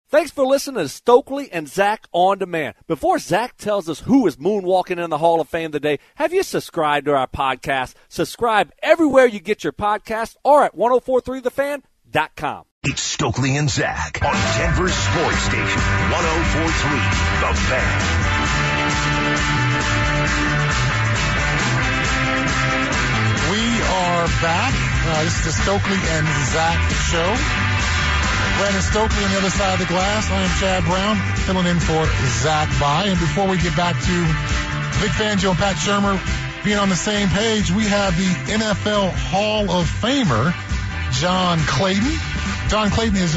Thanks for listening to Stokely and Zach On Demand. Before Zach tells us who is moonwalking in the Hall of Fame today, have you subscribed to our podcast? Subscribe everywhere you get your podcast or at 1043thefan.com. It's Stokely and Zach on Denver Sports Station 1043 The Fan. We are back. This is the Stokely and Zach show. Brandon Stokely on the other side of the glass. I am Chad Brown, filling in for Zach By. And before we get back to Vic Fangio and Pat Shurmur being on the same page, we have the NFL Hall of Famer, John Clayton. John Clayton is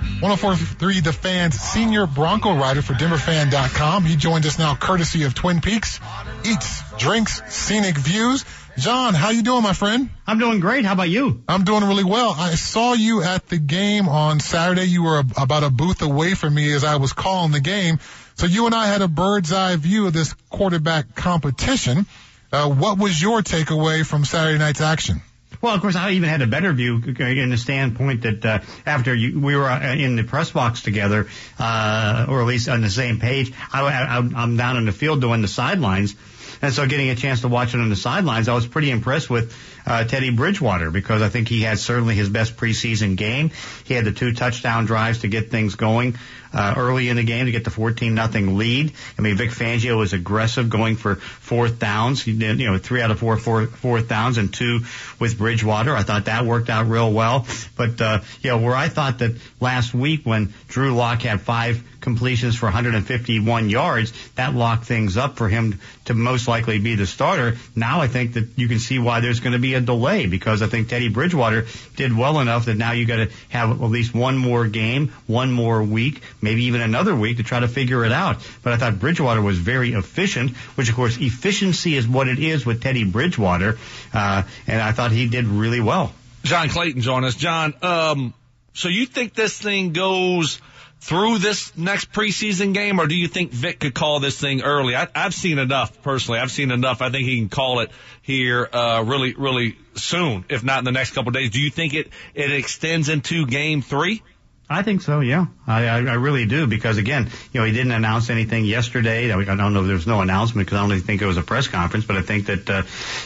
1043 The Fan's senior Bronco writer for DenverFan.com. He joins us now courtesy of Twin Peaks. Eats, drinks, scenic views. John, how you doing, my friend? I'm doing great. How about you? I'm doing really well. I saw you at the game on Saturday. You were about a booth away from me as I was calling the game. So you and I had a bird's eye view of this quarterback competition. What was your takeaway from Saturday night's action? Well, of course, I even had a better view in the standpoint that after we were in the press box together, or at least on the same page, I'm down in the field doing the sidelines. And so getting a chance to watch it on the sidelines, I was pretty impressed with Teddy Bridgewater because I think he had certainly his best preseason game. He had the 2 touchdown drives to get things going early in the game to get the 14-0 lead. I mean, Vic Fangio was aggressive going for 4th downs. He did, 3 out of 4 fourth downs and 2 with Bridgewater. I thought that worked out real well. But, where I thought that last week when Drew Lock had 5 completions for 151 yards, that locked things up for him to most likely be the starter. Now I think that you can see why there's going to be a delay because I think Teddy Bridgewater did well enough that now you got to have at least one more game, one more week, maybe even another week to try to figure it out. But I thought Bridgewater was very efficient, which of course efficiency is what it is with Teddy Bridgewater, and I thought he did really well. John Clayton's on us. John, so you think this thing goes through this next preseason game, or do you think Vic could call this thing early? I've seen enough, personally. I've seen enough. I think he can call it here really, really soon, if not in the next couple of days. Do you think it extends into Game 3? I think so, yeah. I really do because, again, he didn't announce anything yesterday. I don't know if there was no announcement because I don't think it was a press conference, but I think that,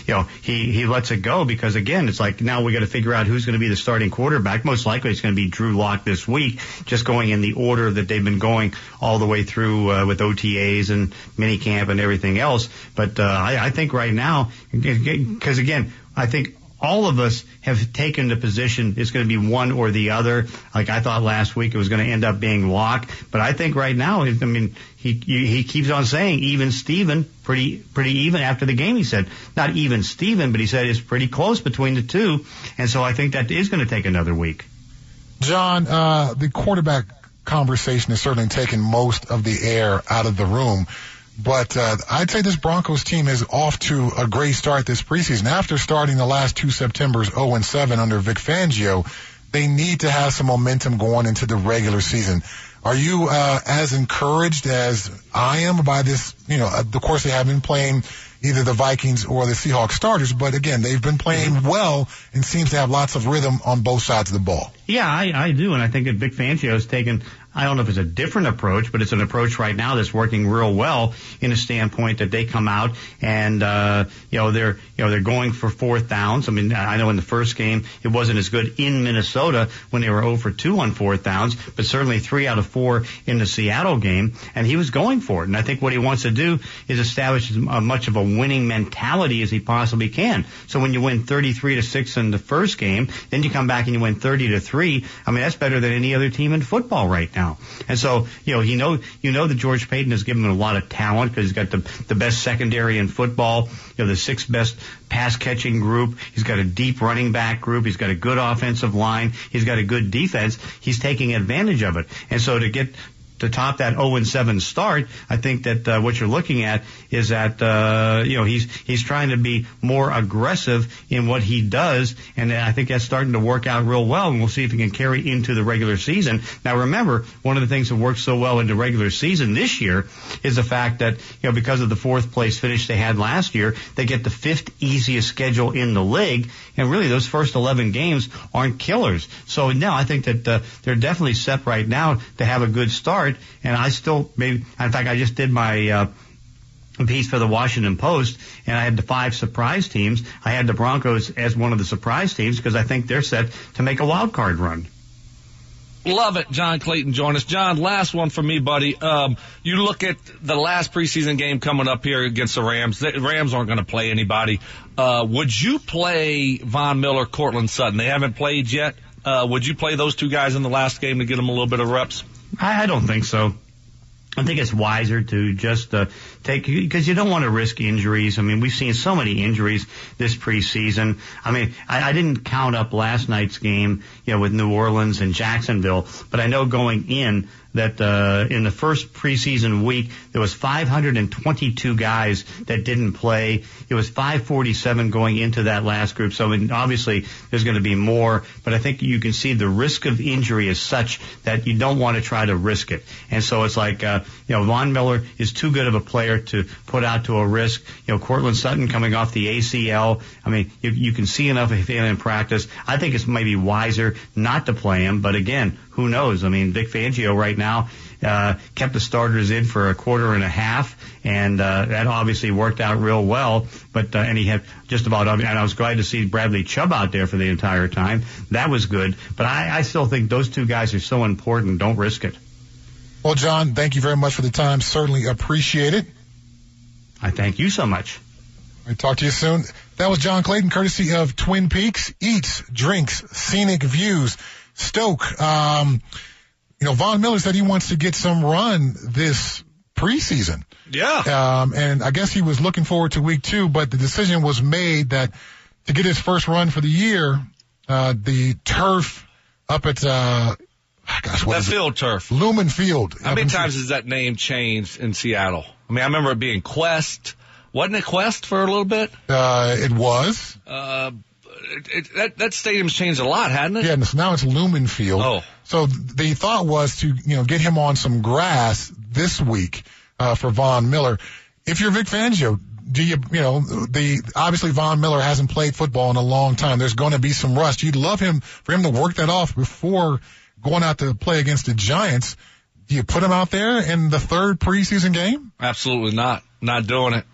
he lets it go because, again, it's like now we got to figure out who's going to be the starting quarterback. Most likely it's going to be Drew Lock this week, just going in the order that they've been going all the way through with OTAs and minicamp and everything else. But I think right now, because, again, I think all of us have taken the position it's going to be one or the other. Like I thought last week it was going to end up being Locke. But I think right now, I mean, he keeps on saying even Steven, pretty even after the game. He said, not even Steven, but he said it's pretty close between the two. And so I think that is going to take another week. John, the quarterback conversation has certainly taken most of the air out of the room. But I'd say this Broncos team is off to a great start this preseason. After starting the last 2 Septembers 0-7 under Vic Fangio, they need to have some momentum going into the regular season. Are you as encouraged as I am by this? Of course, they have been playing either the Vikings or the Seahawks starters, but again, they've been playing well and seems to have lots of rhythm on both sides of the ball. Yeah, I do, and I think that Vic Fangio has taken, I don't know if it's a different approach, but it's an approach right now that's working real well in a standpoint that they come out and, they're going for 4th downs. I mean, I know in the first game it wasn't as good in Minnesota when they were 0 for 2 on 4th downs, but certainly 3 out of 4 in the Seattle game, and he was going for it. And I think what he wants to do is establish as much of a winning mentality as he possibly can. So when you win 33-6 in the first game, then you come back and you win 30-3. I mean, that's better than any other team in football right now. And so, that George Payton has given him a lot of talent because he's got the best secondary in football, the 6th best pass catching group. He's got a deep running back group. He's got a good offensive line. He's got a good defense. He's taking advantage of it. And so to get to top that 0-7 start, I think that what you're looking at is that he's trying to be more aggressive in what he does, and I think that's starting to work out real well. And we'll see if he can carry into the regular season. Now, remember, one of the things that worked so well in the regular season this year is the fact that because of the fourth place finish they had last year, they get the fifth easiest schedule in the league, and really those first 11 games aren't killers. So now I think that they're definitely set right now to have a good start. And I still in fact, I just did my piece for the Washington Post, and I had the 5 surprise teams. I had the Broncos as one of the surprise teams because I think they're set to make a wild card run. Love it. John Clayton join us. John, last one for me, buddy. You look at the last preseason game coming up here against the Rams. The Rams aren't going to play anybody. Would you play Von Miller, Cortland Sutton? They haven't played yet. Would you play those two guys in the last game to get them a little bit of reps? I don't think so. I think it's wiser to just take, because you don't want to risk injuries. I mean, we've seen so many injuries this preseason. I mean, I didn't count up last night's game, with New Orleans and Jacksonville, but I know going in that in the first preseason week there was 522 guys that didn't play. It was 547 going into that last group. So obviously there's going to be more, but I think you can see the risk of injury is such that you don't want to try to risk it. And so it's like Von Miller is too good of a player to put out to a risk. Cortland Sutton coming off the ACL. I mean, you can see enough of him in practice. I think it's maybe wiser not to play him, but again, who knows? I mean, Vic Fangio right now kept the starters in for a quarter and a half, and that obviously worked out real well. But and he had just about, and I was glad to see Bradley Chubb out there for the entire time. That was good. But I still think those two guys are so important. Don't risk it. Well, John, thank you very much for the time. Certainly appreciate it. I thank you so much. I'll talk to you soon. That was John Clayton, courtesy of Twin Peaks. Eats, drinks, scenic views. Stoke, Von Miller said he wants to get some run this preseason. Yeah. And I guess he was looking forward to week 2, but the decision was made that to get his first run for the year, the turf up at, field turf. Lumen Field. How many times has that name changed in Seattle? I mean, I remember it being Quest. Wasn't it Quest for a little bit? It was. That stadium's changed a lot, hadn't it? Yeah, so now it's Lumen Field. Oh. So the thought was to, get him on some grass this week, for Von Miller. If you're Vic Fangio, obviously Von Miller hasn't played football in a long time. There's going to be some rust. You'd love for him to work that off before going out to play against the Giants. Do you put him out there in the third preseason game? Absolutely not. Not doing it.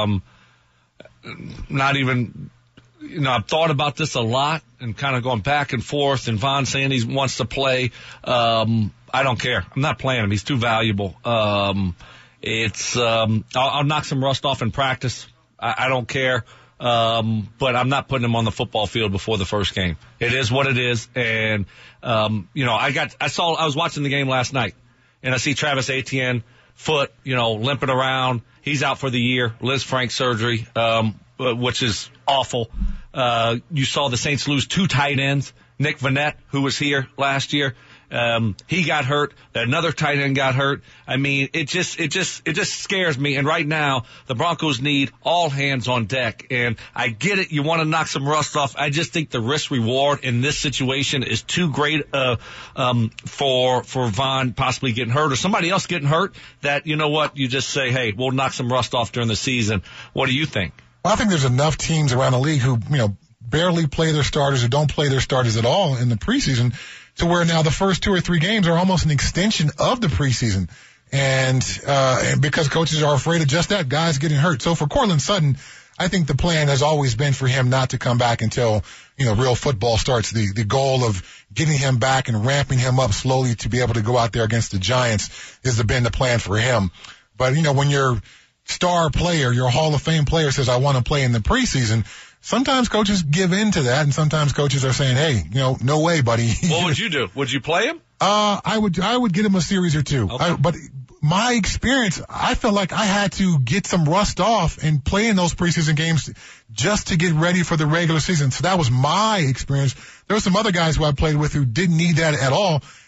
Not even, I've thought about this a lot and kind of going back and forth, and Von saying he wants to play. I don't care. I'm not playing him. He's too valuable. I'll knock some rust off in practice. I don't care. But I'm not putting him on the football field before the first game. It is what it is. And, I was watching the game last night, and I see Travis Etienne, foot, limping around. He's out for the year. Liz Frank surgery, which is awful. You saw the Saints lose 2 tight ends. Nick Vannett, who was here last year, he got hurt. Another tight end got hurt. I mean, it just scares me. And right now, the Broncos need all hands on deck. And I get it. You want to knock some rust off. I just think the risk reward in this situation is too great, for Von possibly getting hurt or somebody else getting hurt that, you just say, hey, we'll knock some rust off during the season. What do you think? Well, I think there's enough teams around the league who, barely play their starters or don't play their starters at all in the preseason, to where now the first 2 or 3 games are almost an extension of the preseason. And because coaches are afraid of just that, guys getting hurt. So for Cortland Sutton, I think the plan has always been for him not to come back until, real football starts. The goal of getting him back and ramping him up slowly to be able to go out there against the Giants has been the plan for him. But, when your star player, your Hall of Fame player says, I want to play in the preseason, sometimes coaches give in to that, and sometimes coaches are saying, hey, no way, buddy. What would you do? Would you play him? I would get him a series or 2. Okay. But my experience, I felt like I had to get some rust off and play in those preseason games just to get ready for the regular season. So that was my experience. There were some other guys who I played with who didn't need that at all.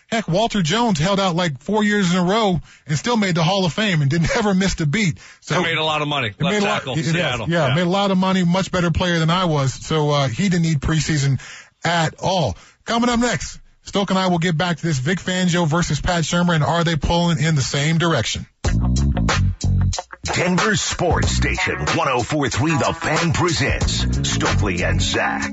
Heck, Walter Jones held out like 4 years in a row and still made the Hall of Fame and didn't ever miss a beat. So he made a lot of money. Left tackle, Seattle. Yeah, made a lot of money, much better player than I was. So he didn't need preseason at all. Coming up next, Stoke and I will get back to this Vic Fangio versus Pat Shurmur, and are they pulling in the same direction? Denver Sports Station 104.3 The Fan presents Stokely and Zach.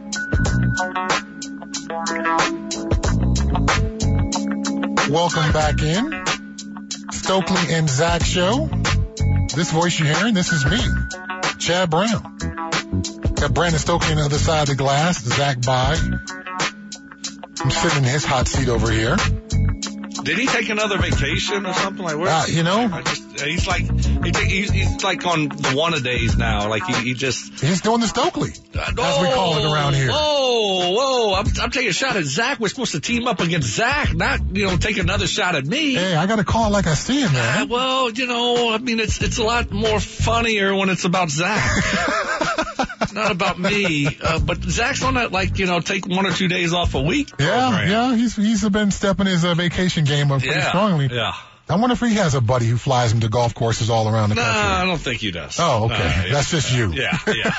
Welcome back in. Stokely and Zach show. This voice you're hearing, this is me, Chad Brown. Got Brandon Stokely on the other side of the glass, Zach by. I'm sitting in his hot seat over here. Did he take another vacation or something? Like, where? He's like on the one-a-days now. Like he's doing the Stokely, as we call it around here. Whoa! I'm taking a shot at Zach. We're supposed to team up against Zach, not take another shot at me. Hey, I got to call it like I see it, man. It's a lot more funnier when it's about Zach. Not about me, but Zach's on that, take 1 or 2 days off a week. Yeah, he's been stepping his vacation game up pretty strongly. Yeah. I wonder if he has a buddy who flies him to golf courses all around the country. No, I don't think he does. Oh, okay. That's just you. Yeah.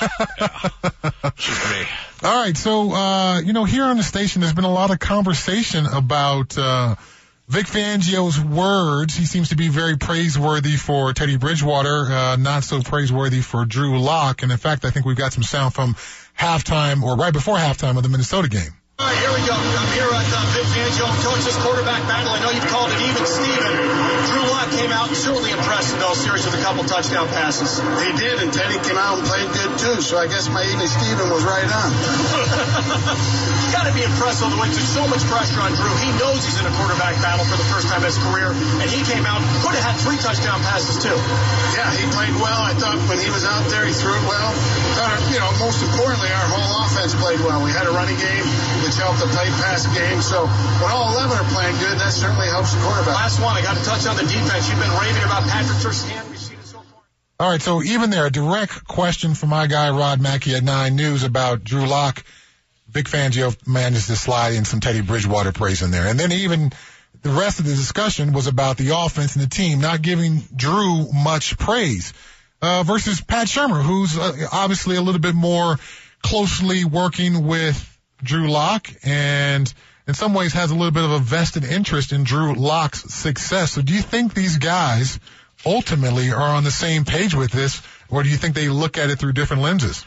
Just me. All right, so, here on the station, there's been a lot of conversation about Vic Fangio's words. He seems to be very praiseworthy for Teddy Bridgewater, not so praiseworthy for Drew Lock. And in fact, I think we've got some sound from halftime or right before halftime of the Minnesota game. All right, here we go. I'm here at Vic Fangio and Coach's quarterback battle. I know you've called it even Steven. Drew Lock came out and certainly impressed in those series with a couple touchdown passes. He did, and Teddy came out and played good too, so I guess my even Steven was right on. You got to be impressed with the way there's so much pressure on Drew. He knows he's in a quarterback battle for the first time in his career, and he came out, could have had 3 touchdown passes too. Yeah, he played well. I thought when he was out there, he threw it well. Most importantly, our whole offense played well. We had a running game, which helped the play-pass game. So when all 11 are playing good, that certainly helps the quarterback. Last one, I got to touch on the defense. You've been raving about Patrick Surtain. We've seen it so far. All right, so even there, a direct question from my guy Rod Mackey at 9 News about Drew Lock. Vic Fangio managed to slide in some Teddy Bridgewater praise in there. And then even the rest of the discussion was about the offense and the team not giving Drew much praise versus Pat Shurmur, who's obviously a little bit more closely working with Drew Lock and in some ways has a little bit of a vested interest in Drew Lock's success. So do you think these guys ultimately are on the same page with this, or do you think they look at it through different lenses?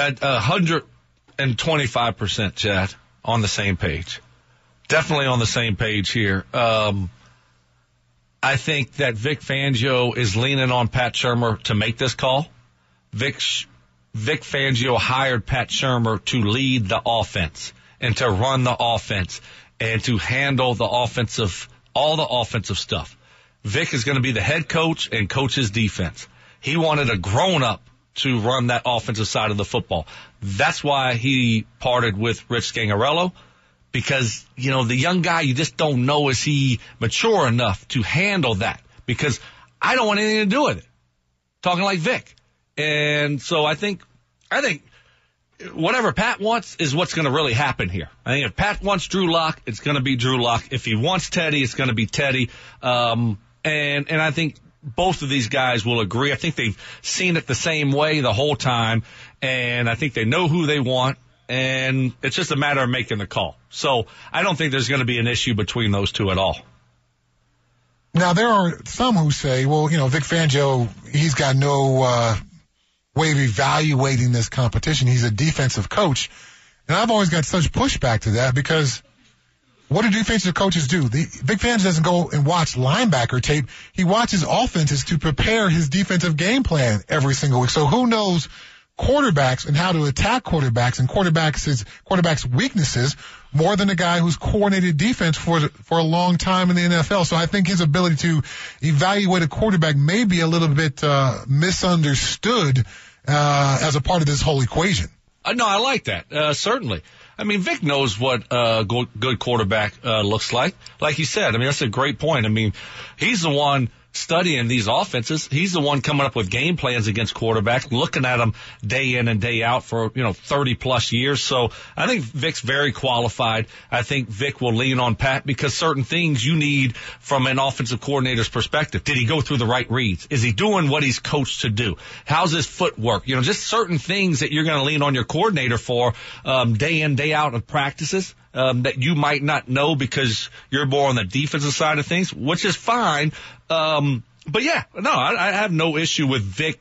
125%, Chad, on the same page. Definitely on the same page here. I think that Vic Fangio is leaning on Pat Shurmur to make this call. Vic Fangio hired Pat Shurmur to lead the offense and to run the offense and to handle all the offensive stuff. Vic is going to be the head coach and coach his defense. He wanted a grown-up to run that offensive side of the football. That's why he parted with Rich Scangarello, because, the young guy, you just don't know, is he mature enough to handle that? Because I don't want anything to do with it. Talking like Vic. And so I think whatever Pat wants is what's going to really happen here. I think if Pat wants Drew Lock, it's going to be Drew Lock. If he wants Teddy, it's going to be Teddy. And I think both of these guys will agree. I think they've seen it the same way the whole time, and I think they know who they want, and it's just a matter of making the call. So I don't think there's going to be an issue between those two at all. Now, there are some who say, well, Vic Fangio, he's got no way of evaluating this competition. He's a defensive coach. And I've always got such pushback to that because what do defensive coaches do? Vic Fangio doesn't go and watch linebacker tape. He watches offenses to prepare his defensive game plan every single week. So who knows quarterbacks and how to attack quarterbacks and quarterbacks' weaknesses more than a guy who's coordinated defense for a long time in the NFL. So I think his ability to evaluate a quarterback may be a little bit misunderstood as a part of this whole equation. No, I like that. Certainly. I mean, Vic knows what a good quarterback looks like. Like you said, I mean, that's a great point. I mean, he's the one studying these offenses. He's the one coming up with game plans against quarterbacks, looking at them day in and day out for, 30 plus years. So I think Vic's very qualified. I think Vic will lean on Pat because certain things you need from an offensive coordinator's perspective. Did he go through the right reads? Is he doing what he's coached to do? How's his footwork? Just certain things that you're going to lean on your coordinator for, day in, day out of practices. That you might not know because you're more on the defensive side of things, which is fine. But yeah, no, I have no issue with Vic.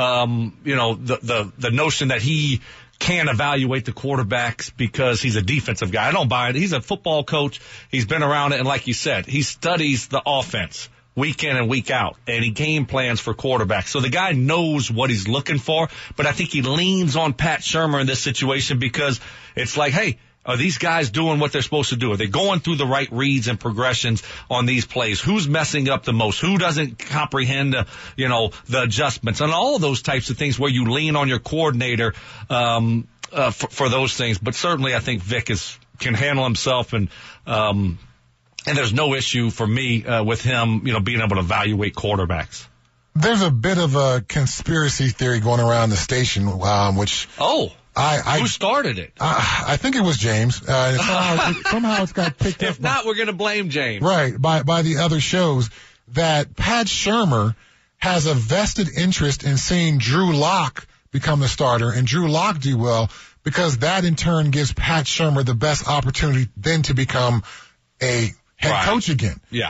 The notion that he can evaluate the quarterbacks because he's a defensive guy. I don't buy it. He's a football coach. He's been around it. And like you said, he studies the offense week in and week out, and he game plans for quarterbacks. So the guy knows what he's looking for, but I think he leans on Pat Shurmur in this situation because it's like, hey, are these guys doing what they're supposed to do? Are they going through the right reads and progressions on these plays? Who's messing up the most? Who doesn't comprehend, the adjustments and all of those types of things where you lean on your coordinator, for those things. But certainly I think Vic can handle himself and there's no issue for me, with him, being able to evaluate quarterbacks. There's a bit of a conspiracy theory going around the station, which. Oh. Who started it? I think it was James. Somehow it's got picked up. If not, we're going to blame James. Right, by the other shows, that Pat Shurmur has a vested interest in seeing Drew Lock become the starter and Drew Lock do well because that in turn gives Pat Shurmur the best opportunity then to become a head coach again. Yeah.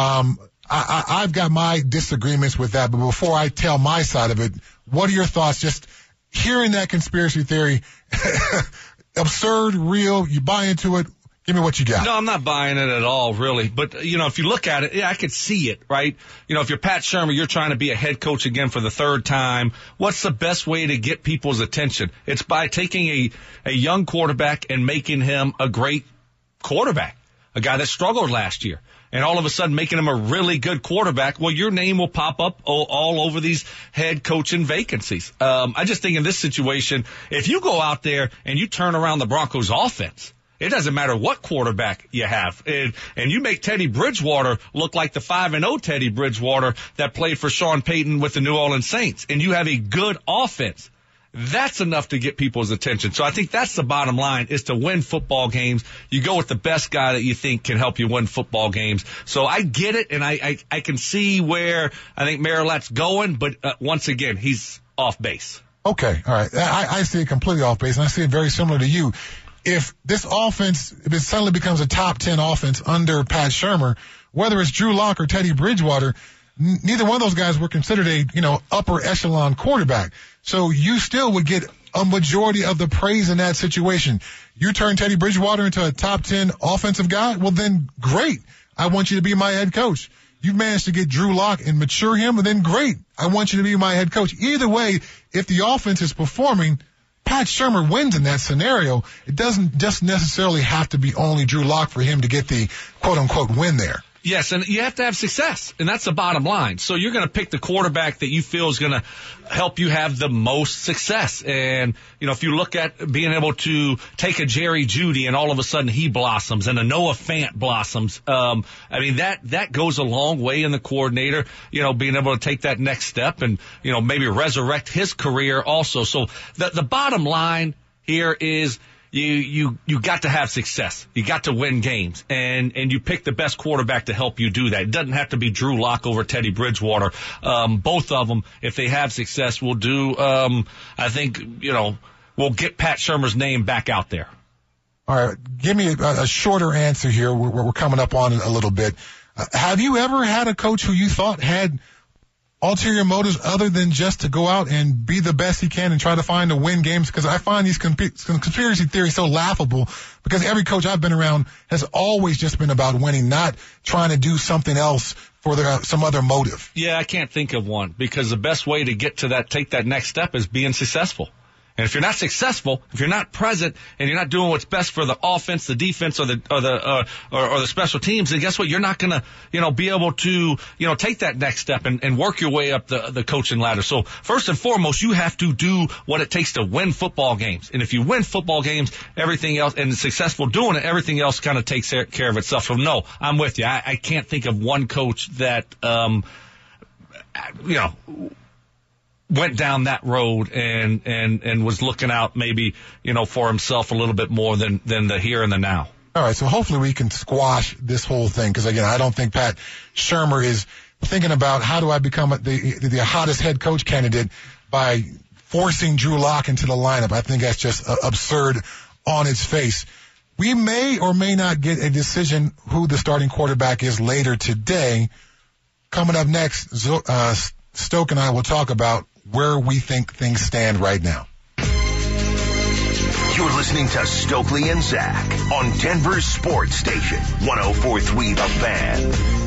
I've got my disagreements with that, but before I tell my side of it, what are your thoughts? Just hearing that conspiracy theory, absurd, real, you buy into it, give me what you got. No, I'm not buying it at all, really. But, if you look at it, yeah, I could see it, right? If you're Pat Shurmur, you're trying to be a head coach again for the third time. What's the best way to get people's attention? It's by taking a young quarterback and making him a great quarterback, a guy that struggled last year. And all of a sudden making him a really good quarterback, well, your name will pop up all over these head coaching vacancies. I just think in this situation, if you go out there and you turn around the Broncos offense, it doesn't matter what quarterback you have. And you make Teddy Bridgewater look like the 5-0 Teddy Bridgewater that played for Sean Payton with the New Orleans Saints, and you have a good offense. That's enough to get people's attention. So I think that's the bottom line, is to win football games. You go with the best guy that you think can help you win football games. So I get it, and I can see where I think Marilette's going, but once again, he's off base. Okay, all right. I see it completely off base, and I see it very similar to you. If this offense, if it suddenly becomes a top 10 offense under Pat Shurmur, whether it's Drew Lock or Teddy Bridgewater, neither one of those guys were considered a, upper echelon quarterback. So you still would get a majority of the praise in that situation. You turn Teddy Bridgewater into a top 10 offensive guy, well then great. I want you to be my head coach. You've managed to get Drew Lock and mature him, and then great. I want you to be my head coach. Either way, if the offense is performing, Pat Shurmur wins in that scenario. It doesn't just necessarily have to be only Drew Lock for him to get the quote-unquote win there. Yes, and you have to have success, and that's the bottom line. So you're going to pick the quarterback that you feel is going to help you have the most success. And, if you look at being able to take a Jerry Jeudy and all of a sudden he blossoms and a Noah Fant blossoms, that goes a long way in the coordinator, being able to take that next step and, maybe resurrect his career also. So the bottom line here is, You got to have success. You got to win games, and you pick the best quarterback to help you do that. It doesn't have to be Drew Lock over Teddy Bridgewater. Both of them, if they have success, will do. I think we'll get Pat Shurmur's name back out there. All right, give me a shorter answer here. We're coming up on it a little bit. Have you ever had a coach who you thought had ulterior motives other than just to go out and be the best he can and try to find to win games? Because I find these conspiracy theories so laughable, because every coach I've been around has always just been about winning, not trying to do something else for some other motive. Yeah, I can't think of one, because the best way to get to take that next step is being successful. And if you're not successful, if you're not present, and you're not doing what's best for the offense, the defense, or the special teams, then guess what? You're not gonna, be able to, take that next step and work your way up the coaching ladder. So first and foremost, you have to do what it takes to win football games. And if you win football games, everything else, and successful doing it, everything else kind of takes care of itself. So no, I'm with you. I can't think of one coach that, went down that road and was looking out maybe, for himself a little bit more than the here and the now. All right, so hopefully we can squash this whole thing because, again, I don't think Pat Shurmur is thinking about how do I become the hottest head coach candidate by forcing Drew Lock into the lineup. I think that's just absurd on its face. We may or may not get a decision who the starting quarterback is later today. Coming up next, Stoke and I will talk about where we think things stand right now. You're listening to Stokely and Zach on Denver's Sports Station, 104.3 The Fan.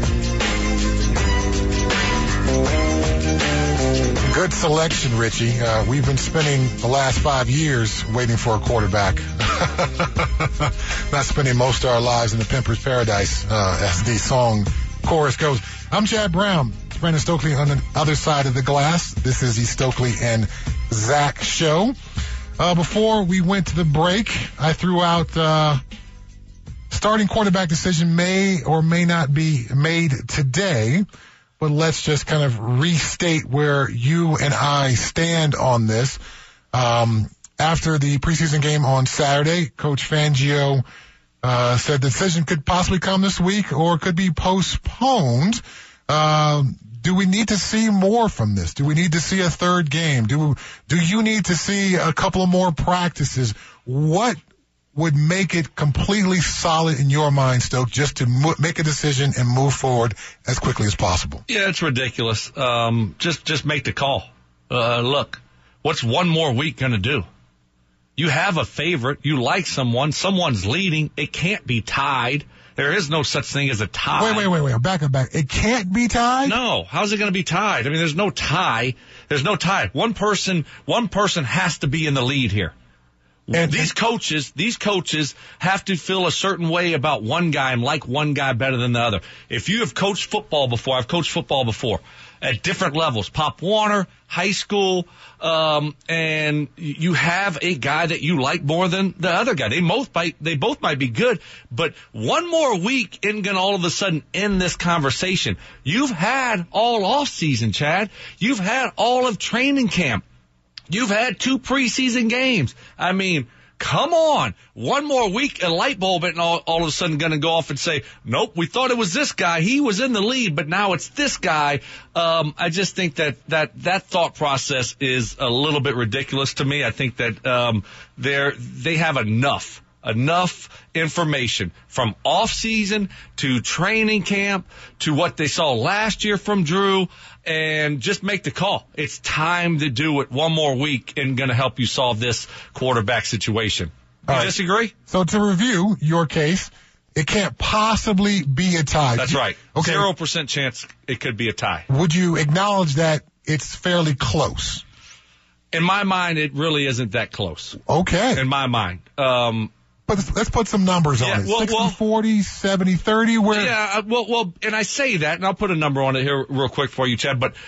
Good selection, Richie. We've been spending the last 5 years waiting for a quarterback. Not spending most of our lives in the Pimper's Paradise, as the song chorus goes. I'm Chad Brown. It's Brandon Stokely on the other side of the glass. This is the Stokely and Zach show. Before we went to the break, I threw out starting quarterback decision may or may not be made today, but let's just kind of restate where you and I stand on this. After the preseason game on Saturday, Coach Fangio said the decision could possibly come this week or could be postponed. Do we need to see more from this? Do we need to see a third game? Do you need to see a couple of more practices? What would make it completely solid in your mind, Stoke, just to make a decision and move forward as quickly as possible? Yeah, it's ridiculous. Just make the call. Look, what's one more week going to do? You have a favorite. You like someone's leading. It can't be tied. There is no such thing as a tie. Wait. Back. It can't be tied? No. How's it going to be tied? I mean, there's no tie. There's no tie. One person has to be in the lead here. And these coaches have to feel a certain way about one guy and like one guy better than the other. If you have coached football before, I've coached football before at different levels, Pop Warner, high school, and you have a guy that you like more than the other guy. They both might be good, but one more week isn't going to all of a sudden end this conversation. You've had all off season, Chad. You've had all of training camp. You've had 2 preseason games. I mean, come on. One more week, a light bulb isn't all of a sudden going to go off and say, nope, we thought it was this guy. He was in the lead, but now it's this guy. I just think that thought process is a little bit ridiculous to me. I think that they have enough information from off-season to training camp to what they saw last year from Drew, and just make the call. It's time to do it. One more week and going to help you solve this quarterback situation. You disagree? So to review your case, it can't possibly be a tie. That's right. Okay. 0% chance it could be a tie. Would you acknowledge that it's fairly close? In my mind, it really isn't that close. Okay. In my mind. But let's put some numbers on it. 60-40, 70-30, where? Yeah, well, and I say that, and I'll put a number on it here real quick for you, Chad, but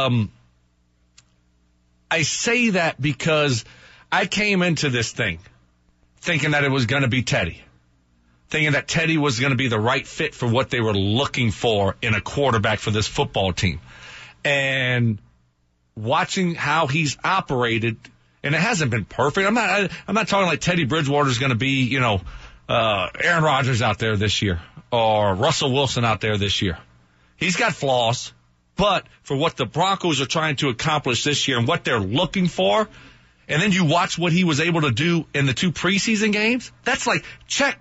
I say that because I came into this thing thinking that it was going to be Teddy, thinking that Teddy was going to be the right fit for what they were looking for in a quarterback for this football team. And watching how he's operated, and it hasn't been perfect. I'm not talking like Teddy Bridgewater's going to be, Aaron Rodgers out there this year or Russell Wilson out there this year. He's got flaws, but for what the Broncos are trying to accomplish this year and what they're looking for, and then you watch what he was able to do in the 2 preseason games, that's like check.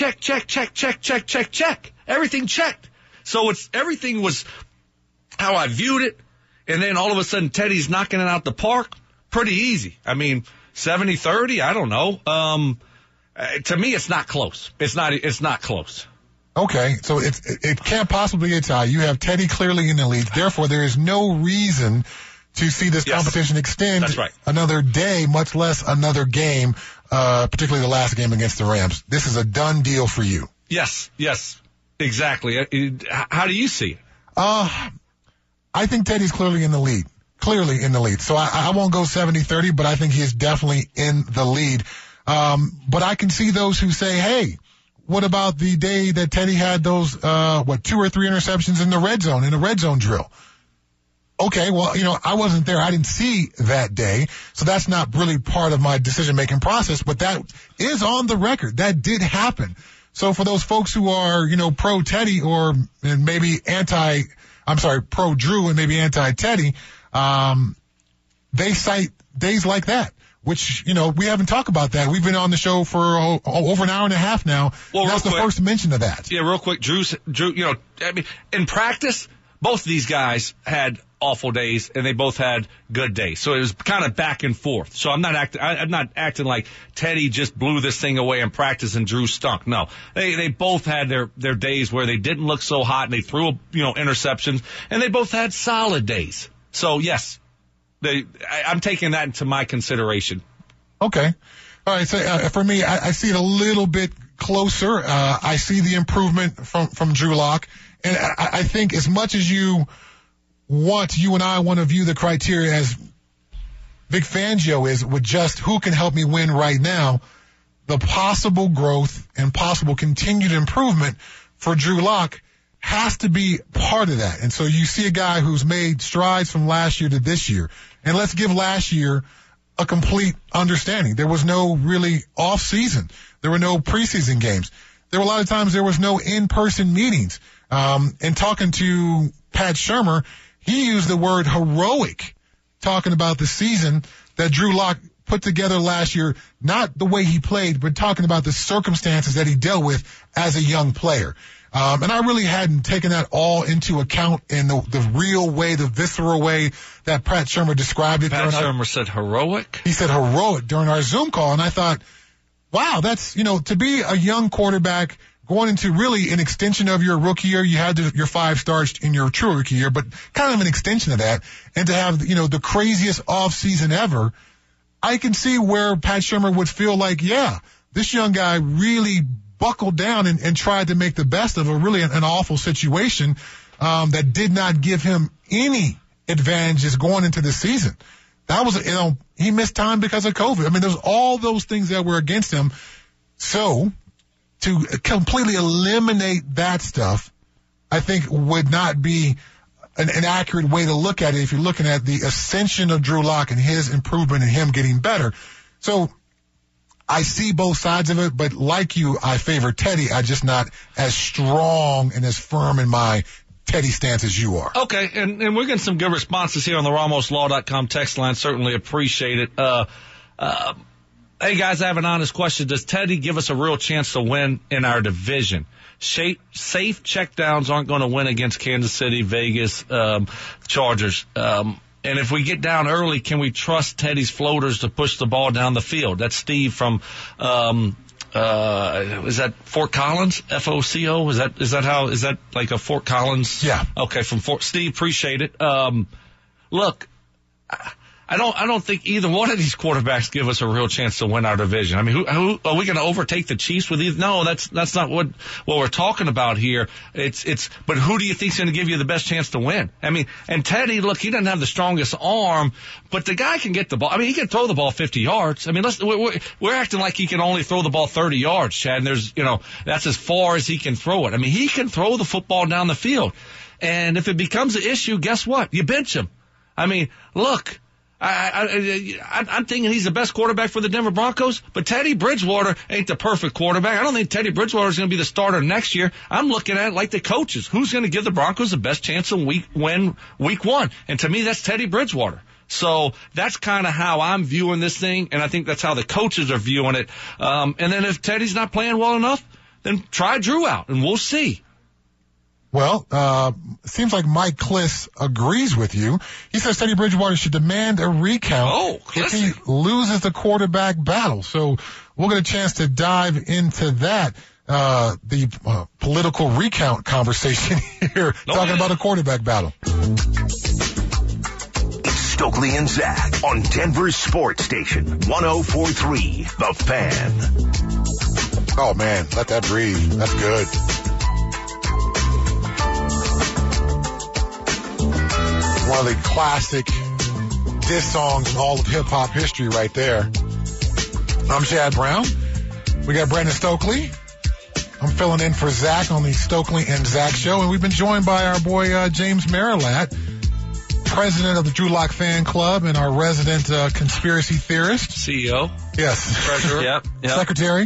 Everything checked. So everything was how I viewed it, and then all of a sudden Teddy's knocking it out the park. Pretty easy. I mean, 70-30, I don't know. To me, it's not close. It's not close. Okay, so it can't possibly be a tie. You have Teddy clearly in the lead. Therefore, there is no reason to see this competition extend another day, much less another game, particularly the last game against the Rams. This is a done deal for you. Yes, exactly. How do you see it? I think Teddy's clearly in the lead. So I won't go 70-30, but I think he is definitely in the lead. But I can see those who say, hey, what about the day that Teddy had those, 2 or 3 interceptions in the red zone drill? Okay, well, I wasn't there. I didn't see that day. So that's not really part of my decision-making process, but that is on the record. That did happen. So for those folks who are, pro Teddy and maybe pro Drew and maybe anti-Teddy, they cite days like that, which, we haven't talked about that. We've been on the show for over an hour and a half now. Well, that's the first mention of that. Yeah, real quick, Drew, in practice, both of these guys had awful days and they both had good days. So it was kind of back and forth. So I'm not acting like Teddy just blew this thing away in practice and Drew stunk. No, they both had their days where they didn't look so hot and they threw, interceptions, and they both had solid days. So yes, I'm taking that into my consideration. Okay. All right. So for me, I see it a little bit closer. I see the improvement from Drew Lock. And I think as much as you and I want to view the criteria as Vic Fangio is with just who can help me win right now, the possible growth and possible continued improvement for Drew Lock has to be part of that. And so you see a guy who's made strides from last year to this year. And let's give last year a complete understanding. There was no really off season. There were no preseason games. There were a lot of times there was no in-person meetings. And talking to Pat Shurmur, he used the word heroic, talking about the season that Drew Lock put together last year, not the way he played, but talking about the circumstances that he dealt with as a young player. And I really hadn't taken that all into account in the real way, the visceral way that Pat Shurmur described it. Pat Shurmur said heroic? He said heroic during our Zoom call, and I thought, wow, that's, to be a young quarterback going into really an extension of your rookie year. You had your 5 starts in your true rookie year, but kind of an extension of that. And to have, the craziest off season ever, I can see where Pat Shurmur would feel like, yeah, this young guy really buckled down and tried to make the best of an awful situation, that did not give him any advantages going into the season. That was, he missed time because of COVID. I mean, there's all those things that were against him. So to completely eliminate that stuff, I think would not be an accurate way to look at it if you're looking at the ascension of Drew Lock and his improvement and him getting better. So I see both sides of it, but like you, I favor Teddy. I'm just not as strong and as firm in my Teddy stance as you are. Okay, and we're getting some good responses here on the RamosLaw.com text line. Certainly appreciate it. Hey, guys, I have an honest question. Does Teddy give us a real chance to win in our division? Safe checkdowns aren't going to win against Kansas City, Vegas, Chargers. And if we get down early, can we trust Teddy's floaters to push the ball down the field? That's Steve from is that Fort Collins? FOCO? Is that like a Fort Collins? Yeah. Okay, from Steve, appreciate it. Look, I don't think either one of these quarterbacks give us a real chance to win our division. I mean, who are we going to overtake the Chiefs with either? No, that's not what we're talking about here. But who do you think's going to give you the best chance to win? I mean, and Teddy, look, he doesn't have the strongest arm, but the guy can get the ball. I mean, he can throw the ball 50 yards. I mean, we're acting like he can only throw the ball 30 yards, Chad, and there's, that's as far as he can throw it. I mean, he can throw the football down the field. And if it becomes an issue, guess what? You bench him. I mean, look, I'm thinking he's the best quarterback for the Denver Broncos, but Teddy Bridgewater ain't the perfect quarterback. I don't think Teddy Bridgewater is going to be the starter next year. I'm looking at it like the coaches. Who's going to give the Broncos the best chance to win week 1? And to me, that's Teddy Bridgewater. So that's kind of how I'm viewing this thing, and I think that's how the coaches are viewing it. And then if Teddy's not playing well enough, then try Drew out, and we'll see. Well, seems like Mike Kliss agrees with you. He says Teddy Bridgewater should demand a recount if he loses the quarterback battle. So we'll get a chance to dive into that, the political recount conversation here, talking about a quarterback battle. Stokely and Zach on Denver's Sports Station, 104.3 The Fan. Oh, man, let that breathe. That's good. One of the classic diss songs in all of hip-hop history right there. I'm Chad Brown. We got Brandon Stokely. I'm filling in for Zach on the Stokely and Zach Show, and we've been joined by our boy James Marilat. president of the Drew Lock fan club and our resident conspiracy theorist. CEO. Yes. Treasurer. Yep. Secretary.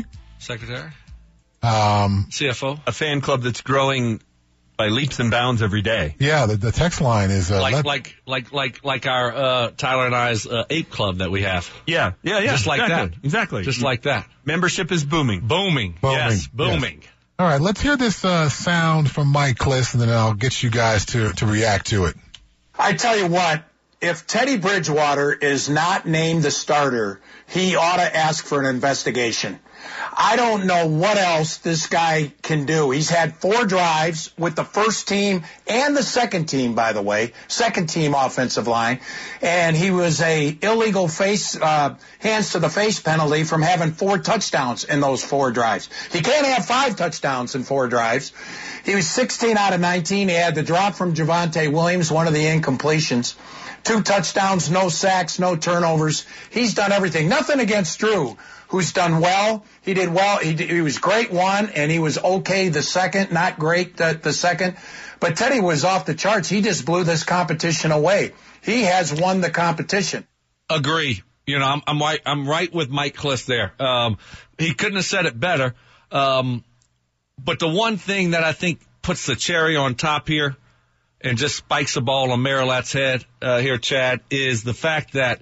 CFO. A fan club that's growing by leaps and bounds every day. Yeah, the text line is like our Tyler and I's ape club that we have. Yeah. Just like that. Exactly. Just like that. Membership is booming. Booming. Yes, booming. Yes. All right, let's hear this sound from Mike Klis, and then I'll get you guys to react to it. I tell you what, if Teddy Bridgewater is not named the starter, he ought to ask for an investigation. I don't know what else this guy can do. He's had 4 drives with the first team and the second team, by the way, second team offensive line, and he was a illegal hands to the face penalty from having 4 touchdowns in those 4 drives. He can't have 5 touchdowns in 4 drives. He was 16 out of 19. He had the drop from Javonte Williams, one of the incompletions. 2 touchdowns, no sacks, no turnovers. He's done everything. Nothing against Drew, who's done well. He did well. He was great one, and he was okay the second, not great the second. But Teddy was off the charts. He just blew this competition away. He has won the competition. Agree. You know, I'm right with Mike Klis there. He couldn't have said it better. But the one thing that I think puts the cherry on top here and just spikes the ball on Marilat's head here, Chad, is the fact that,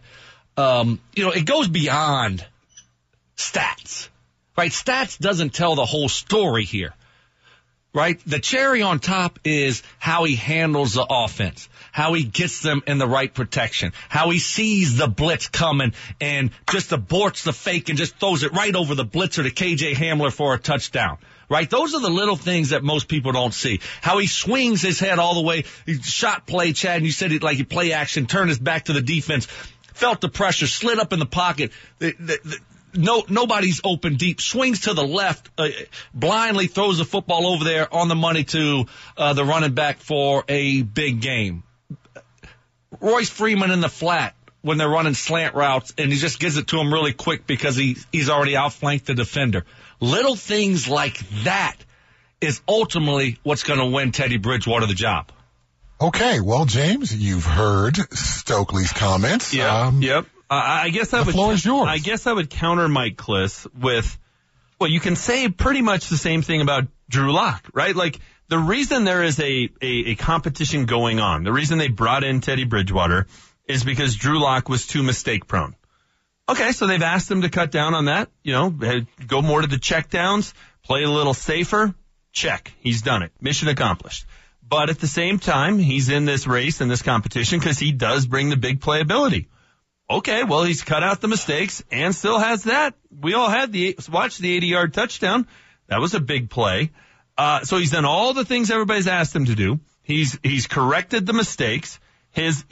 it goes beyond stats, right? Stats doesn't tell the whole story here, right? The cherry on top is how he handles the offense, how he gets them in the right protection, how he sees the blitz coming and just aborts the fake and just throws it right over the blitzer to KJ Hamler for a touchdown. Right? Those are the little things that most people don't see. How he swings his head all the way, shot play, Chad, and you said it like he play action, turned his back to the defense, felt the pressure, slid up in the pocket. Nobody's open deep, swings to the left, blindly throws the football over there on the money to the running back for a big game. Royce Freeman in the flat when they're running slant routes, and he just gives it to him really quick because he's already outflanked the defender. Little things like that is ultimately what's going to win Teddy Bridgewater the job. Okay, well, James, you've heard Stokely's comments. Yep. I guess the floor is yours. I guess I would counter Mike Klis with, well, you can say pretty much the same thing about Drew Lock, right? Like, the reason there is a competition going on, the reason they brought in Teddy Bridgewater is because Drew Lock was too mistake prone. Okay, so they've asked him to cut down on that, go more to the check downs, play a little safer. Check. He's done it. Mission accomplished. But at the same time, he's in this race and this competition because he does bring the big playability. Okay, well, he's cut out the mistakes and still has that. We all had watch the 80-yard touchdown. That was a big play. So he's done all the things everybody's asked him to do. He's corrected the mistakes. His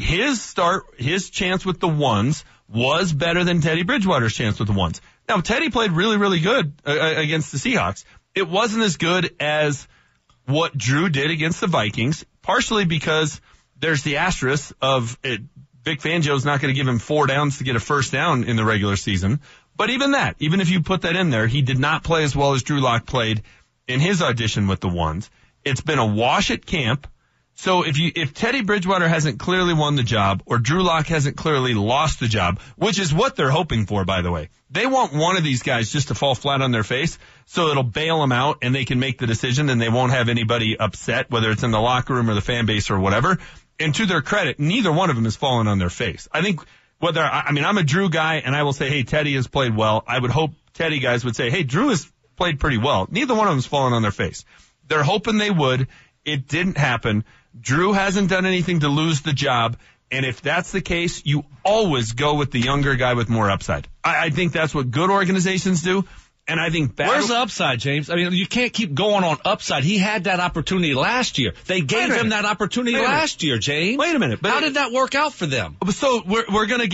chance with the ones was better than Teddy Bridgewater's chance with the ones. Now, Teddy played really, really good against the Seahawks. It wasn't as good as what Drew did against the Vikings, partially because there's the asterisk of it. Vic Fangio's not going to give him 4 downs to get a first down in the regular season. But even if you put that in there, he did not play as well as Drew Lock played in his audition with the ones. It's been a wash at camp. So if Teddy Bridgewater hasn't clearly won the job or Drew Lock hasn't clearly lost the job, which is what they're hoping for, by the way. They want one of these guys just to fall flat on their face so it'll bail them out and they can make the decision and they won't have anybody upset, whether it's in the locker room or the fan base or whatever. And to their credit, neither one of them has fallen on their face. I think I'm a Drew guy and I will say, hey, Teddy has played well. I would hope Teddy guys would say, hey, Drew has played pretty well. Neither one of them has fallen on their face. They're hoping they would. It didn't happen. Drew hasn't done anything to lose the job, and if that's the case, you always go with the younger guy with more upside. I think that's what good organizations do, and I think Where's the upside, James? I mean, you can't keep going on upside. He had that opportunity last year. They gave him that opportunity last year, James. Wait a minute. How did that work out for them? So we're going to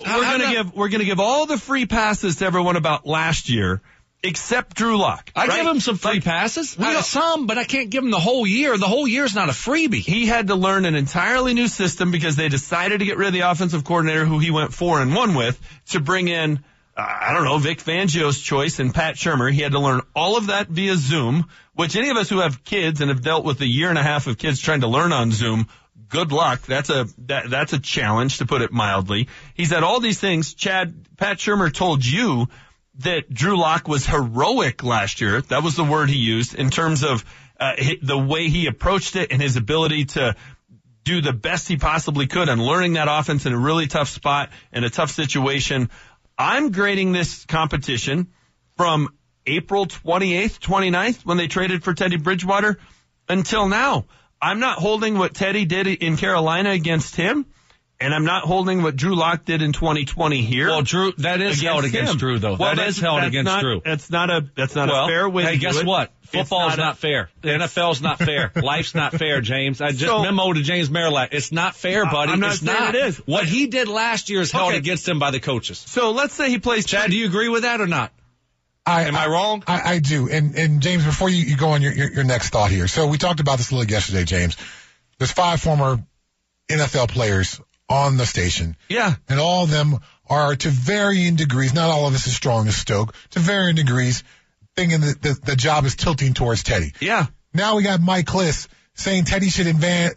give all the free passes to everyone about last year. Except Drew Lock. I give him some free passes. Some, but I can't give him the whole year. The whole year's not a freebie. He had to learn an entirely new system because they decided to get rid of the offensive coordinator who he went 4-1 with to bring in, Vic Fangio's choice and Pat Shurmur. He had to learn all of that via Zoom, which any of us who have kids and have dealt with a year and a half of kids trying to learn on Zoom, good luck. That's a challenge, to put it mildly. He's had all these things. Pat Shurmur told you that Drew Lock was heroic last year. That was the word he used in terms of the way he approached it and his ability to do the best he possibly could and learning that offense in a really tough spot in a tough situation. I'm grading this competition from April 28th, 29th, when they traded for Teddy Bridgewater, until now. I'm not holding what Teddy did in Carolina against him, and I'm not holding what Drew Lock did in 2020 here. Well, Drew, that is held against Drew, though. Well, that is held against Drew. That's not a fair way. Hey, guess what? Football's not fair. The NFL's not fair. Life's not fair, James. I just memo to James Merrillack. It's not fair, buddy. I'm not saying it is. What he did last year is held against him by the coaches. So let's say he plays. Chad, do you agree with that or not? Am I wrong? I do. And James, before you go on your next thought here. So we talked about this a little yesterday, James. There's 5 former NFL players on the station. Yeah. And all of them are, to varying degrees, not all of us as strong as Stoke, to varying degrees, thinking that the job is tilting towards Teddy. Yeah. Now we got Mike Kliss saying Teddy should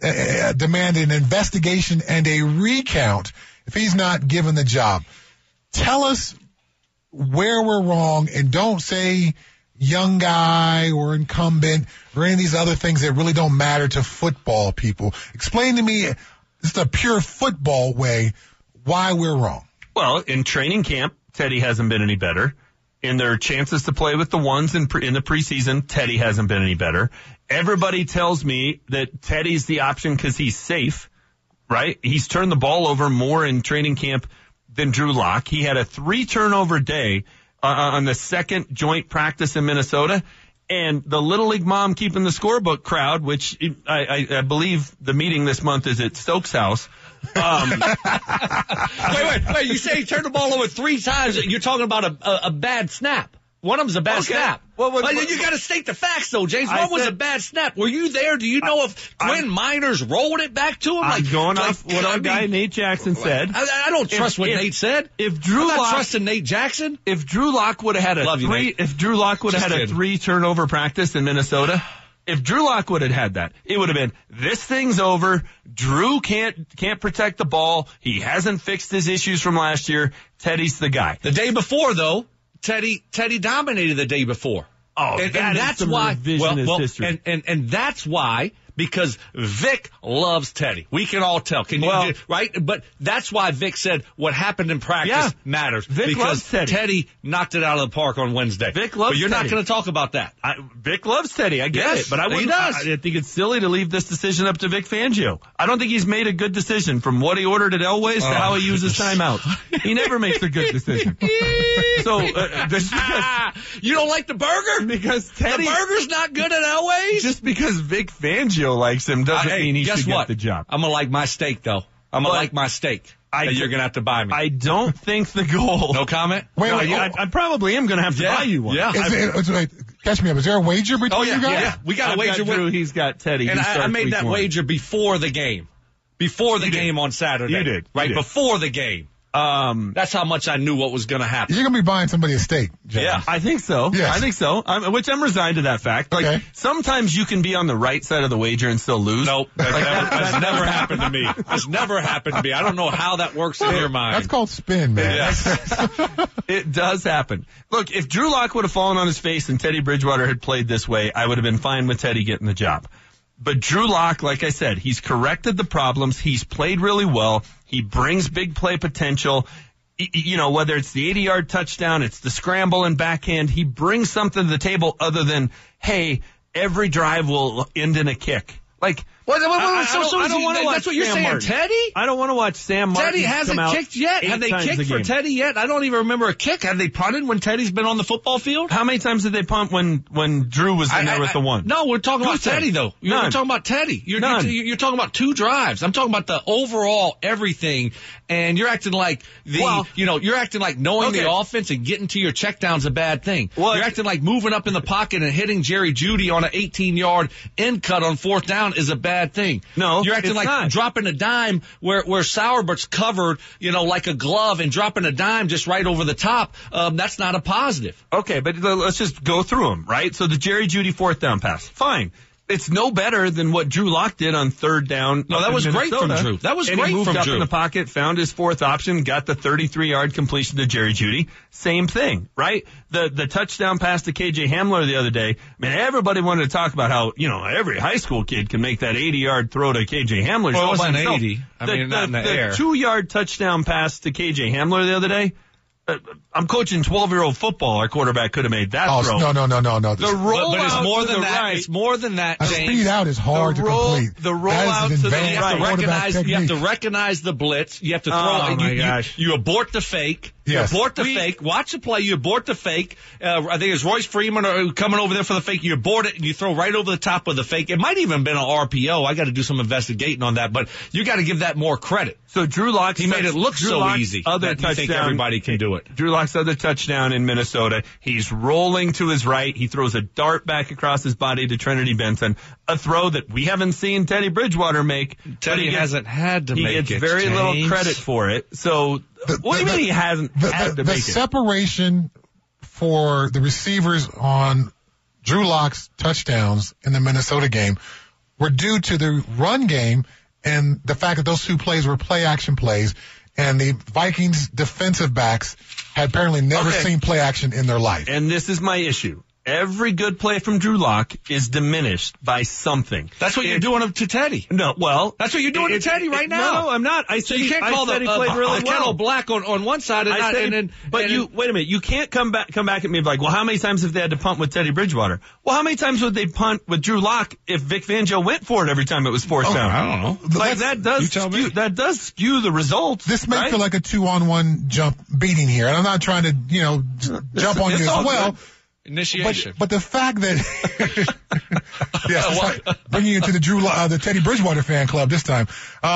demand an investigation and a recount if he's not given the job. Tell us where we're wrong, and don't say young guy or incumbent or any of these other things that really don't matter to football people. Explain to me, just a pure football way, why we're wrong. Well, in training camp, Teddy hasn't been any better. In their chances to play with the ones in the preseason, Teddy hasn't been any better. Everybody tells me that Teddy's the option because he's safe, right? He's turned the ball over more in training camp than Drew Lock. He had a 3-turnover day on the second joint practice in Minnesota. And the Little League mom keeping the scorebook crowd, which I believe the meeting this month is at Stokes' house. Wait, you say he turned the ball over 3 times. You're talking about a bad snap. One of them's a bad snap. You got to state the facts, though, James. One was a bad snap. Were you there? Do you know if Quinn Miners rolled it back to him? I'm going off what our guy Nate Jackson said. I don't trust what Nate said. If Drew I'm Lock, not trusting Nate Jackson. If Drew Lock would have had a 3-turnover practice in Minnesota, if Drew Lock would have had that, it would have been, this thing's over. Drew can't protect the ball. He hasn't fixed his issues from last year. Teddy's the guy. The day before, though, Teddy dominated the day before. Oh, and that's why. History. And that's why, because Vic loves Teddy. We can all tell. Right? But that's why Vic said what happened in practice matters. Vic loves Teddy. Teddy knocked it out of the park on Wednesday. Vic loves But you're Teddy. not going to talk about that. Vic loves Teddy. I get it. But I think it's silly to leave this decision up to Vic Fangio. I don't think he's made a good decision from what he ordered at Elway's to how he uses timeouts. He never makes a good decision. So, you don't like the burger? Because Teddy. The burger's not good at Elway's? Just because Vic Fangio likes him doesn't mean he should get the job. I'm going to like my steak, though. I'm going to like my steak. You're going to have to buy me. I don't think the goal. No comment? I probably am going to have to buy you one. Yeah. Catch me up. Is there a wager between you guys? Yeah. We got a wager. Drew, he's got Teddy. And I made that wager before the game. Before the game on Saturday. You did. Right, before the game. That's how much I knew what was going to happen. You're going to be buying somebody a steak, James. Yeah, I think so. Yes. I think so. Which I'm resigned to that fact. Like, sometimes you can be on the right side of the wager and still lose. Nope. That's never happened to me. That's never happened to me. I don't know how that works in your mind. That's called spin, man. Yes. It does happen. Look, if Drew Lock would have fallen on his face and Teddy Bridgewater had played this way, I would have been fine with Teddy getting the job. But Drew Lock, like I said, he's corrected the problems. He's played really well. He brings big play potential. You know, whether it's the 80-yard touchdown, it's the scramble and backhand, he brings something to the table other than, hey, every drive will end in a kick. Like, I don't want to watch. That's what you're saying, Martin. Teddy? I don't want to watch Sam Martin. Teddy hasn't kicked yet. Have they kicked for Teddy yet? I don't even remember a kick. Have they punted when Teddy's been on the football field? How many times did they punt when Drew was in there with the one? No, we're talking about Teddy, though. We're talking about Teddy. You're talking about 2 drives. I'm talking about the overall everything, and you're acting like you're acting like knowing the offense and getting to your checkdown's a bad thing. Well, you're acting like moving up in the pocket and hitting Jerry Jeudy on an 18-yard end cut on 4th down is a bad thing. No, you're acting like dropping a dime where Sauerbert's covered, like a glove, and dropping a dime just right over the top. That's not a positive. Okay, but let's just go through them, right? So the Jerry Jeudy 4th down pass, fine. It's no better than what Drew Lock did on third down. No, that was great from Drew. That was great from Drew. He moved up in the pocket, found his fourth option, got the 33-yard completion to Jerry Jeudy. Same thing, right? The touchdown pass to KJ Hamler the other day. I mean, everybody wanted to talk about how, every high school kid can make that 80-yard throw to KJ Hamler. Well, it wasn't 80. Not in the air. The 2-yard touchdown pass to KJ Hamler the other day. I'm coaching 12-year-old football. Our quarterback could have made that throw. No. The rollout but it's more to than the that. right. It's more than that, A James. speed out is hard to complete. The rollout to the right. You have to recognize the blitz. You have to throw. Oh my gosh! You abort the fake. Yes. You abort the fake. Watch the play. You abort the fake. I think it's Royce Freeman coming over there for the fake. You abort it and you throw right over the top of the fake. It might even been an RPO. I got to do some investigating on that, but you got to give that more credit. So Drew Lock, he made it look so easy. Other that you think touchdown, everybody can do it. Drew Lock's other touchdown in Minnesota. He's rolling to his right. He throws a dart back across his body to Trinity Benson. A throw that we haven't seen Teddy Bridgewater make. Teddy hasn't had to make it. He gets very little credit for it. So what do you mean he hasn't had to make it? The separation for the receivers on Drew Lock's touchdowns in the Minnesota game were due to the run game and the fact that those two plays were play-action plays, and the Vikings defensive backs had apparently never seen play-action in their life. And this is my issue. Every good play from Drew Lock is diminished by something. That's what you're doing to Teddy. No, well, that's what you're doing to Teddy right now. No, I'm not. I so said you can't call he played really Kettle well. Black on one side, and wait a minute. You can't come back at me like, well, how many times have they had to punt with Teddy Bridgewater? Well, how many times would they punt with Drew Lock if Vic Fangio went for it every time it was fourth down? I don't know. Like that does skew the results. This may feel like a 2-on-1 jump beating here, and I'm not trying to jump on you as well. Good. Initiation. But the fact that bringing you into the Teddy Bridgewater fan club this time.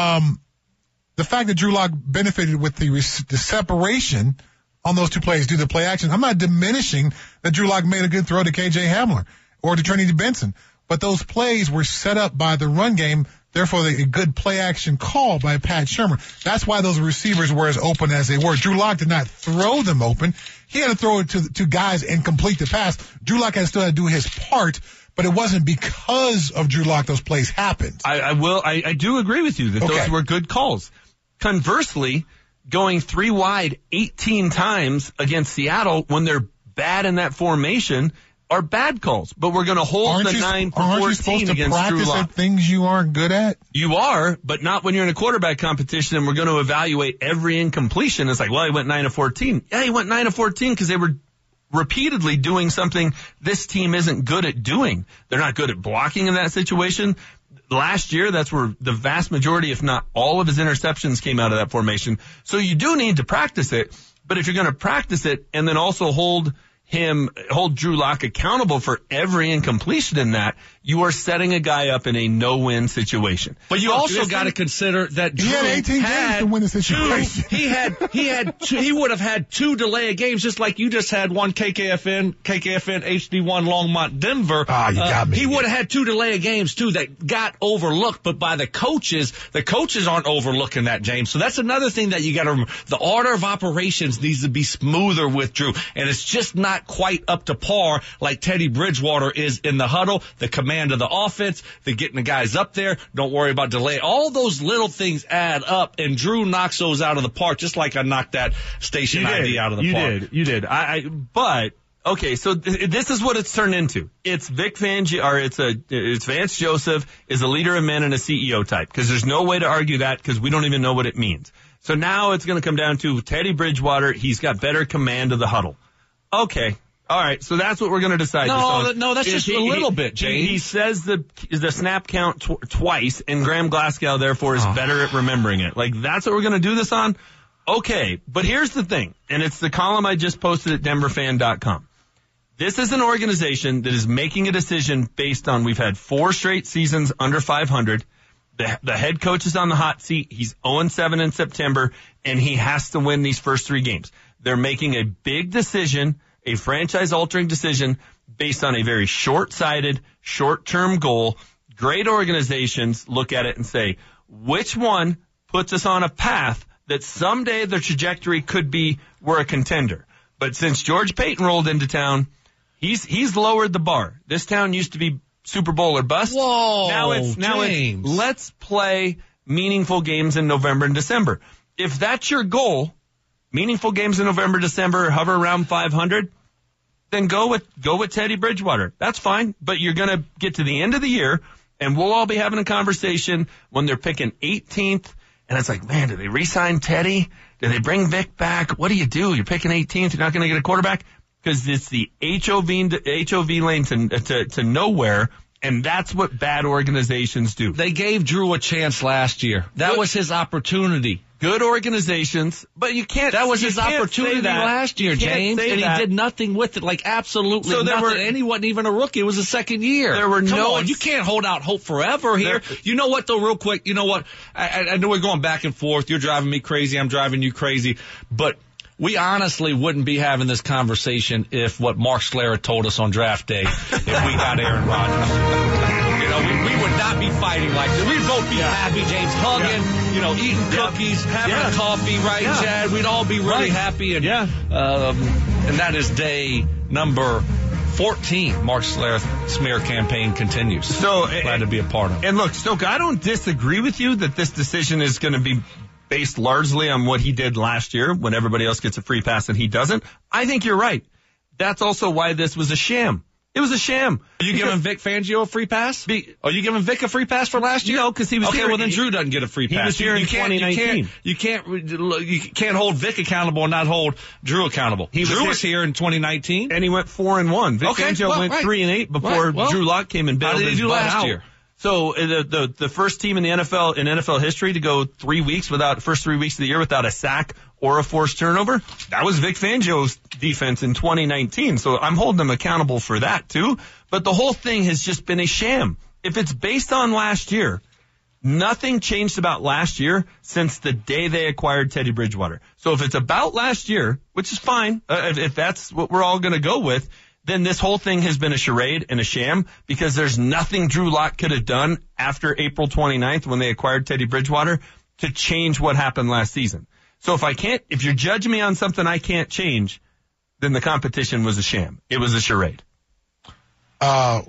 The fact that Drew Lock benefited with the separation on those two plays due to play action. I'm not diminishing that Drew Lock made a good throw to KJ Hamler or to Trinity Benson, but those plays were set up by the run game. Therefore, a good play-action call by Pat Shurmur. That's why those receivers were as open as they were. Drew Lock did not throw them open. He had to throw it to guys and complete the pass. Drew Lock still had to do his part, but it wasn't because of Drew Lock those plays happened. I do agree with you that those were good calls. Conversely, going 3 wide 18 times against Seattle when they're bad in that formation are bad calls, but we're going to hold the 9 for 14 against Drew Lock. At things you aren't good at? You are, but not when you're in a quarterback competition and we're going to evaluate every incompletion. It's like, well, he went 9 of 14. Yeah, he went 9 of 14 because they were repeatedly doing something this team isn't good at doing. They're not good at blocking in that situation. Last year, that's where the vast majority, if not all of his interceptions came out of that formation. So you do need to practice it, but if you're going to practice it and then also hold Drew Lock accountable for every incompletion in that, you are setting a guy up in a no-win situation. But you also got to consider that Drew had 18 games to win the situation. He would have had 2 delay games, just like you just had one KKFN HD1 Longmont Denver. You got me. He would have had 2 delay games too that got overlooked, but by the coaches aren't overlooking that, James. So that's another thing that you got to remember. The order of operations needs to be smoother with Drew, and it's just not quite up to par like Teddy Bridgewater is in the huddle, the command of the offense, the getting the guys up there, don't worry about delay. All those little things add up, and Drew knocks those out of the park, just like I knocked that station ID out of the park. You did. But okay, so this is what it's turned into. It's Vic Fangio, or it's Vance Joseph is a leader of men and a CEO type, because there's no way to argue that because we don't even know what it means. So now it's going to come down to Teddy Bridgewater. He's got better command of the huddle. Okay. All right. So that's what we're going to decide. No, that's just a little bit, James. He says the snap count twice, and Graham Glasgow, therefore, is better at remembering it. Like, that's what we're going to do this on? Okay. But here's the thing, and it's the column I just posted at denverfan.com. This is an organization that is making a decision based on we've had 4 straight seasons under 500. The head coach is on the hot seat. He's 0-7 in September, and he has to win these first 3 games. They're making a big decision, a franchise-altering decision, based on a very short-sighted, short-term goal. Great organizations look at it and say, which one puts us on a path that someday the trajectory could be we're a contender? But since George Payton rolled into town, he's lowered the bar. This town used to be Super Bowl or bust. Whoa, Now it's let's play meaningful games in November and December. If that's your goal, meaningful games in November, December, hover around 500, then go with Teddy Bridgewater. That's fine, but you're going to get to the end of the year, and we'll all be having a conversation when they're picking 18th, and it's like, man, do they re-sign Teddy? Do they bring Vic back? What do? You're picking 18th. You're not going to get a quarterback? Because it's the HOV lane to nowhere, and that's what bad organizations do. They gave Drew a chance last year. That was his opportunity. Good organizations, but you can't. That was his opportunity last year, James, and he did nothing with it. Like absolutely nothing. And he wasn't even a rookie. It was his second year. There were Come on, you can't hold out hope forever here. You know what, though, real quick? You know what? I know we're going back and forth. You're driving me crazy. I'm driving you crazy. But we honestly wouldn't be having this conversation if what Mark Schlereth told us on draft day, if we got Aaron Rodgers. We would not be fighting like this. We'd both be happy, James, hugging, eating cookies, having a coffee, right, Chad? We'd all be really happy. And that is day number 14. Mark Schlereth smear campaign continues. So glad to be a part of it. And look, Stoke, I don't disagree with you that this decision is going to be based largely on what he did last year when everybody else gets a free pass and he doesn't. I think you're right. That's also why this was a sham. It was a sham. Are you giving Vic Fangio a free pass? Are you giving Vic a free pass for last year? No, because he was here. Okay, well, then Drew doesn't get a free pass. He was here in 2019. You can't hold Vic accountable and not hold Drew accountable. Drew was here in 2019. And he went 4-1. Vic Fangio went 3-8 before Drew Lock came and bailed his butt last year? So the first team in the NFL history to go 3 weeks first 3 weeks of the year without a sack or a forced turnover, that was Vic Fangio's defense in 2019. So I'm holding them accountable for that too. But the whole thing has just been a sham. If it's based on last year, nothing changed about last year since the day they acquired Teddy Bridgewater. So if it's about last year, which is fine, if that's what we're all going to go with, then this whole thing has been a charade and a sham because there's nothing Drew Lock could have done after April 29th when they acquired Teddy Bridgewater to change what happened last season. So if you're judging me on something I can't change, then the competition was a sham. It was a charade. Wow.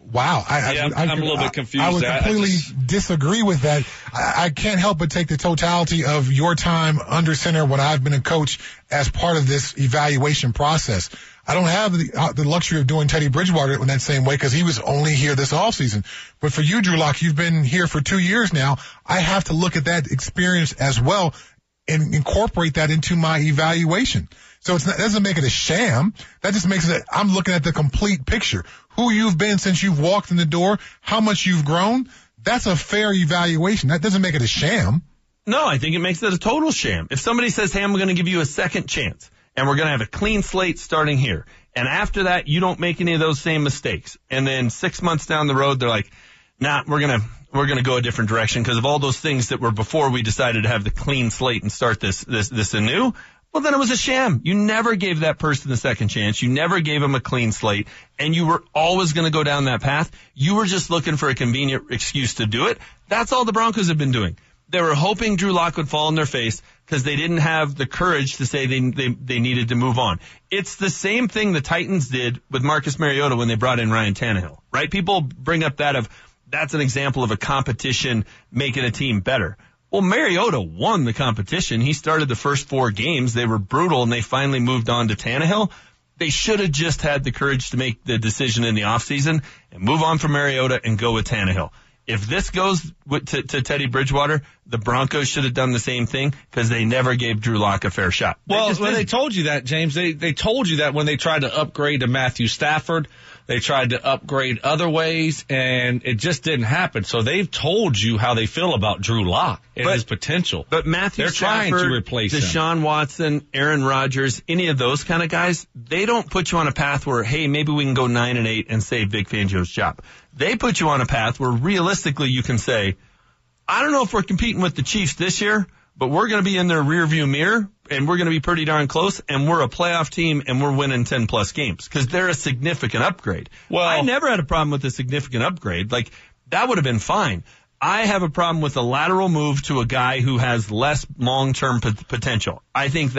I'm a little bit confused. I would completely disagree with that. I can't help but take the totality of your time under center when I've been a coach as part of this evaluation process. I don't have the luxury of doing Teddy Bridgewater in that same way because he was only here this offseason. But for you, Drew Lock, you've been here for 2 years now. I have to look at that experience as well and incorporate that into my evaluation. So that doesn't make it a sham. That just makes it, I'm looking at the complete picture. Who you've been since you've walked in the door, how much you've grown. That's a fair evaluation. That doesn't make it a sham. No, I think it makes it a total sham. If somebody says, hey, I'm going to give you a second chance and we're going to have a clean slate starting here. And after that, you don't make any of those same mistakes. And then 6 months down the road, they're like, nah, we're going to go a different direction because of all those things that were before we decided to have the clean slate and start this anew. Well, then it was a sham. You never gave that person the second chance. You never gave them a clean slate, and you were always going to go down that path. You were just looking for a convenient excuse to do it. That's all the Broncos have been doing. They were hoping Drew Lock would fall on their face because they didn't have the courage to say they needed to move on. It's the same thing the Titans did with Marcus Mariota when they brought in Ryan Tannehill, right? People bring up that's an example of a competition making a team better. Well, Mariota won the competition. He started the first 4 games. They were brutal, and they finally moved on to Tannehill. They should have just had the courage to make the decision in the offseason and move on from Mariota and go with Tannehill. If this goes to Teddy Bridgewater, the Broncos should have done the same thing because they never gave Drew Lock a fair shot. Well, they told you that, James. They told you that when they tried to upgrade to Matthew Stafford. They tried to upgrade other ways, and it just didn't happen. So they've told you how they feel about Drew Lock and his potential. But Matthew Stafford, trying to replace Deshaun Watson, Aaron Rodgers, any of those kind of guys, they don't put you on a path where, hey, maybe we can go 9-8 and save Vic Fangio's job. They put you on a path where realistically you can say, I don't know if we're competing with the Chiefs this year, but we're going to be in their rearview mirror, and we're going to be pretty darn close, and we're a playoff team, and we're winning 10-plus games because they're a significant upgrade. Well, I never had a problem with a significant upgrade. Like, that would have been fine. I have a problem with a lateral move to a guy who has less long-term potential. I think that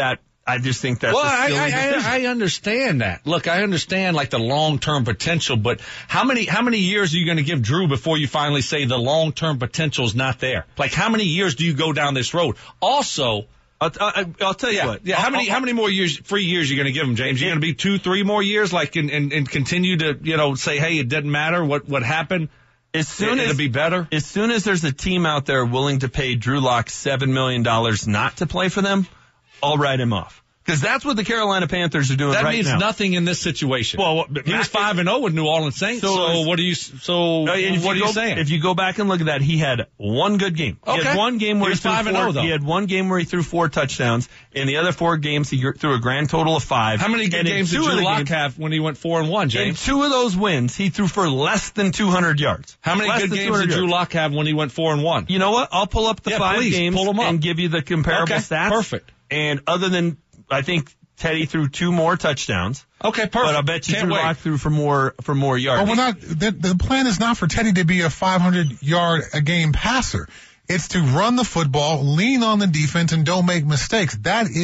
I just think that's well, a silly decision. I understand that. Look, I understand like the long-term potential, but how many years are you going to give Drew before you finally say the long-term potential is not there? Like, how many years do you go down this road? Also, I'll tell you what. Yeah, how many more years, 3 years, are you going to give him, James? You're going to be 2-3 more years, like, and continue to, say, hey, it doesn't matter what happened. It'll be better. As soon as there's a team out there willing to pay Drew Lock $7 million not to play for them, I'll write him off. Because that's what the Carolina Panthers are doing right now. That means nothing in this situation. Well, he was 5-0 with New Orleans Saints. So what are you saying? If you go back and look at that, he had one good game. Okay. He had one game where he was 5-0 though. He had one game where he threw 4 touchdowns. In the other 4 games, he threw a grand total of 5. How many good games did Drew Lock have when he went 4-1, James? In 2 of those wins, he threw for less than 200 yards. How many good games did Drew Lock have when he went 4-1? You know what? I'll pull up the 5 games and give you the comparable stats. Perfect. And other than, I think Teddy threw 2 more touchdowns. Okay, perfect. But I bet you Drew Lock threw for more yards. But the plan is not for Teddy to be a 500-yard-a-game passer. It's to run the football, lean on the defense, and don't make mistakes.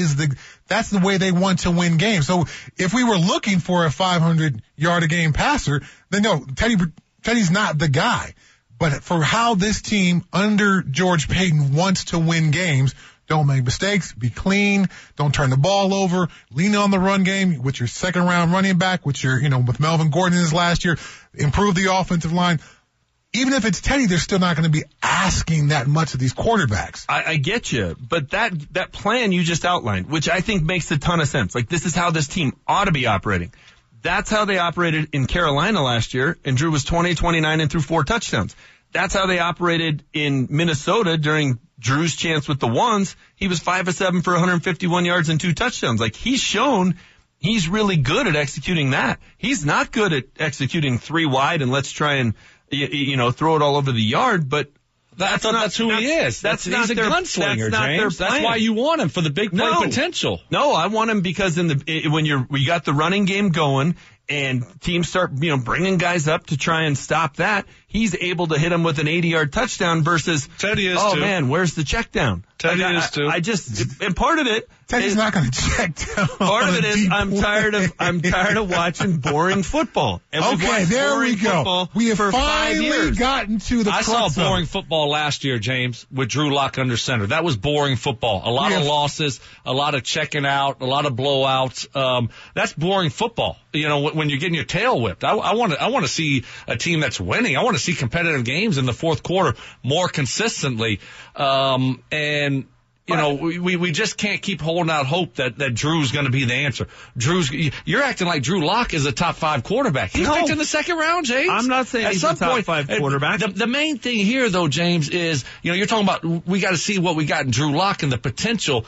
That's the way they want to win games. So if we were looking for a 500-yard-a-game passer, then no, Teddy's not the guy. But for how this team under George Paton wants to win games, don't make mistakes, be clean, don't turn the ball over, lean on the run game with your second-round running back, with with Melvin Gordon in his last year, improve the offensive line. Even if it's Teddy, they're still not going to be asking that much of these quarterbacks. I get you, but that plan you just outlined, which I think makes a ton of sense. Like, this is how this team ought to be operating. That's how they operated in Carolina last year, and Drew was 20-29 and threw 4 touchdowns. That's how they operated in Minnesota during Drew's chance with the ones. He was 5 of 7 for 151 yards and 2 touchdowns. Like, he's shown he's really good at executing that. He's not good at executing 3 wide and let's try and, throw it all over the yard, but that's who he is. He's a gunslinger, James. That's why you want him, for the big play potential. No, I want him because when we got the running game going and teams start, bringing guys up to try and stop that, he's able to hit them with an 80-yard touchdown versus, Teddy is oh too. Man, where's the check down? Teddy is too. And part of it, Teddy's not going to check down. Part of it is I'm tired of watching boring football. And okay, there we go. We have for finally 5 years. gotten to the. I saw boring football last year, James, with Drew Lock under center. That was boring football. A lot of losses, a lot of checking out, a lot of blowouts. That's boring football. When you're getting your tail whipped. I want to see a team that's winning. I want to see competitive games in the fourth quarter more consistently. We just can't keep holding out hope that Drew's going to be the answer. You're acting like Drew Lock is a top 5 quarterback. He's picked in the second round, James. I'm not saying he's a top 5 quarterback. The main thing here, though, James, is, you're talking about we got to see what we got in Drew Lock and the potential.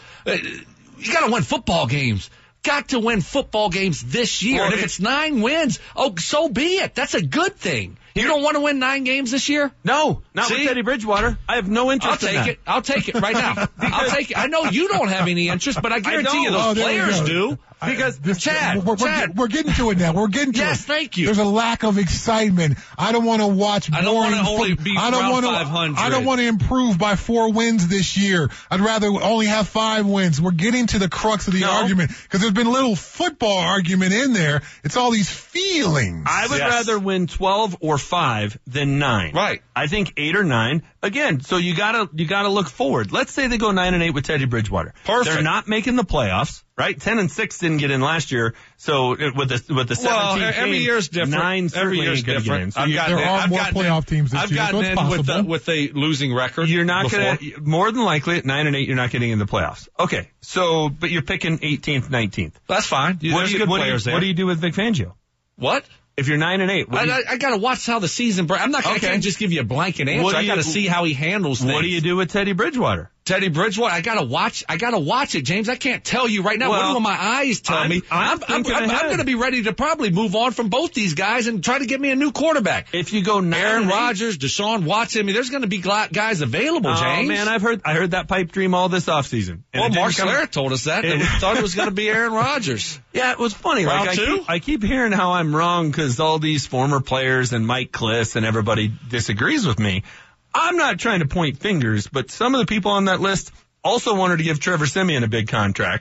You got to win football games. Got to win football games this year. And if it's 9 wins, so be it. That's a good thing. You don't want to win 9 games this year? No, not with Teddy Bridgewater. I have no interest in that. I'll take it right now. I'll take it. I know you don't have any interest, but I guarantee you those players do. Because Chad, we're getting to it now. We're getting to it. Yes, thank you. There's a lack of excitement. I don't want to watch boring. I don't want to only be around 500. I don't want to improve by 4 wins this year. I'd rather only have 5 wins. We're getting to the crux of the argument because there's been a little football argument in there. It's all these feelings. I would rather win 12 or 5 than 9. Right. I think 8 or 9. Again, so you gotta look forward. Let's say they go 9-8 with Teddy Bridgewater. Perfect. They're not making the playoffs, right? 10-6 didn't get in last year. So with the 17 every year's different. 9 every year's different. So there are more playoff teams this year. I've gotten in with a losing record. You're not going to, more than likely at 9-8, you're not getting in the playoffs. Okay. So, but you're picking 18th, 19th. That's fine. There's good players there. What do you do with Vic Fangio? What? If you're 9-8, I got to watch how the season. I can't just give you a blanket answer. I got to see how he handles things. What do you do with Teddy Bridgewater? Teddy Bridgewater, I gotta watch it, James. I can't tell you right now. What do my eyes tell me? I'm going to be ready to probably move on from both these guys and try to get me a new quarterback. If you go 9-8, Aaron Rodgers, Deshaun Watson, there's going to be guys available, James. Oh man, I heard that pipe dream all this offseason. Well, Mark Slayer told us that. We thought it was going to be Aaron Rodgers. Yeah, it was funny. I keep hearing how I'm wrong because all these former players and Mike Kliss and everybody disagrees with me. I'm not trying to point fingers, but some of the people on that list also wanted to give Trevor Siemian a big contract.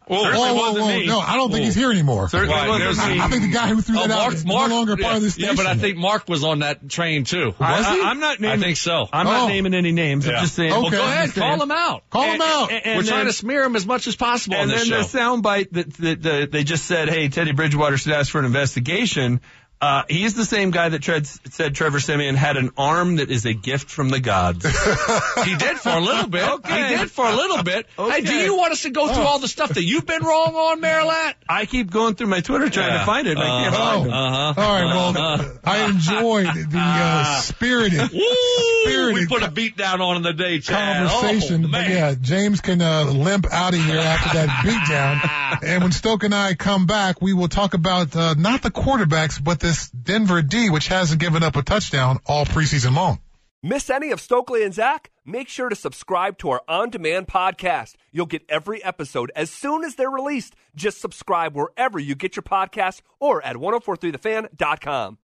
Certainly wasn't me. No, I don't think he's here anymore. Certainly wasn't me. I think the guy who threw that out is no longer part of this station. Yeah, but I think Mark was on that train too. Was he? I'm not naming. I think so. I'm not naming any names. Yeah. I'm just saying. Okay. Well, go ahead, call him out. Call him out. We're trying to smear him as much as possible on And this then show. the soundbite that they just said, hey, Teddy Bridgewater should ask for an investigation. He's the same guy that said Trevor Siemian had an arm that is a gift from the gods. He did for a little bit. Okay. He did for a little bit. Okay. Hey, do you want us to go through all the stuff that you've been wrong on, Marilat? I keep going through my Twitter trying to find it. And I can't find it. All right, well, I enjoyed the spirited We put a beat down on in the day, Chad. conversation. Oh, But man. yeah, James can limp out of here after that beatdown. And when Stoke and I come back, we will talk about not the quarterbacks, but this Denver D, which hasn't given up a touchdown all preseason long. Miss any of Stokely and Zach? Make sure to subscribe to our on-demand podcast. You'll get every episode as soon as they're released. Just subscribe wherever you get your podcasts or at 1043thefan.com.